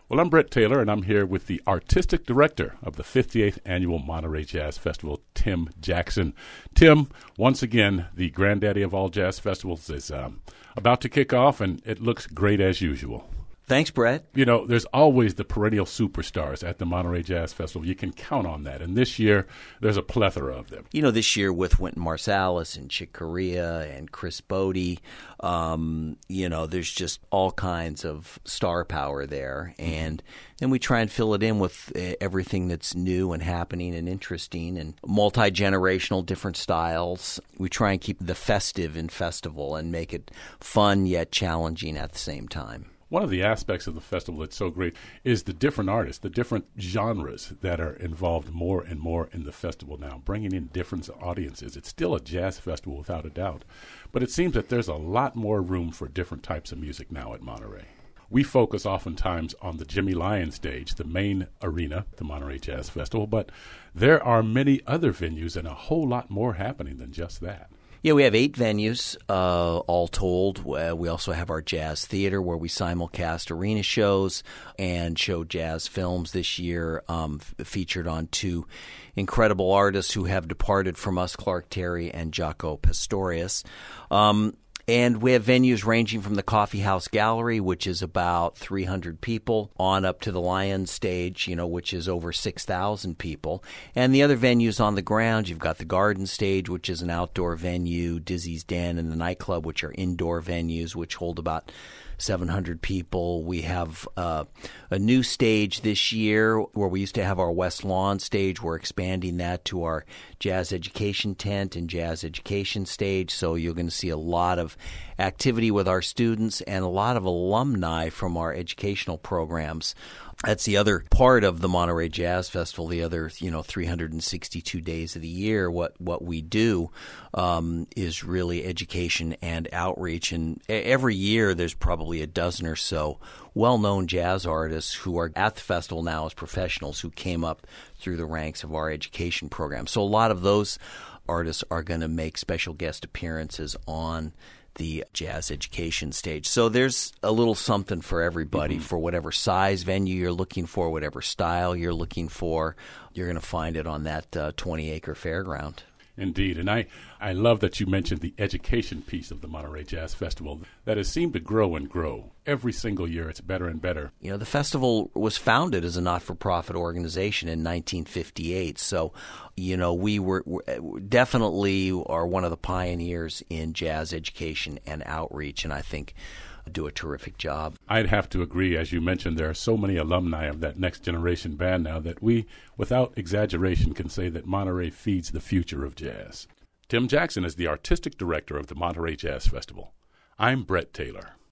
Well, I'm Brett Taylor, and I'm here with the artistic director of the 58th Annual Monterey Jazz Festival, Tim Jackson. Tim, once again, the granddaddy of all jazz festivals is about to kick off, and it looks great as usual. Thanks, Brett. You know, there's always the perennial superstars at the Monterey Jazz Festival. You can count on that. And this year, there's a plethora of them. You know, this year with Wynton Marsalis and Chick Corea and Chris Bodie, there's just all kinds of star power there. And then we try and fill it in with everything that's new and happening and interesting and multi-generational, different styles. We try and keep the festive in festival and make it fun yet challenging at the same time. One of the aspects of the festival that's so great is the different artists, the different genres that are involved more and more in the festival now, bringing in different audiences. It's still a jazz festival without a doubt, but it seems that there's a lot more room for different types of music now at Monterey. We focus oftentimes on the Jimmy Lyon stage, the main arena, the Monterey Jazz Festival, but there are many other venues and a whole lot more happening than just that. Yeah, we have 8 venues, all told. We also have our jazz theater where we simulcast arena shows and show jazz films this year, featured on 2 incredible artists who have departed from us, Clark Terry and Jaco Pastorius. And we have venues ranging from the Coffee House Gallery, which is about 300 people, on up to the Lions stage, which is over 6,000 people. And the other venues on the ground, you've got the Garden Stage, which is an outdoor venue, Dizzy's Den, and the Nightclub, which are indoor venues, which hold about 700 people. We have a new stage this year where we used to have our West Lawn stage. We're expanding that to our jazz education tent and jazz education stage. So you're going to see a lot of activity with our students and a lot of alumni from our educational programs. That's the other part of the Monterey Jazz Festival, the other, 362 days of the year. What we do is really education and outreach. And every year there's probably a dozen or so well-known jazz artists who are at the festival now as professionals who came up through the ranks of our education program. So a lot of those artists are going to make special guest appearances on the jazz education stage. So there's a little something for everybody, for whatever size venue you're looking for, whatever style you're looking for. You're going to find it on that 20-acre fairground. Indeed, and I love that you mentioned the education piece of the Monterey Jazz Festival that has seemed to grow and grow. Every single year it's better and better. The festival was founded as a not-for-profit organization in 1958, so we were definitely are one of the pioneers in jazz education and outreach, and I think do a terrific job. I'd have to agree. As you mentioned, there are so many alumni of that next generation band now that we, without exaggeration, can say that Monterey feeds the future of jazz. Tim Jackson is the artistic director of the Monterey Jazz Festival. I'm Brett Taylor.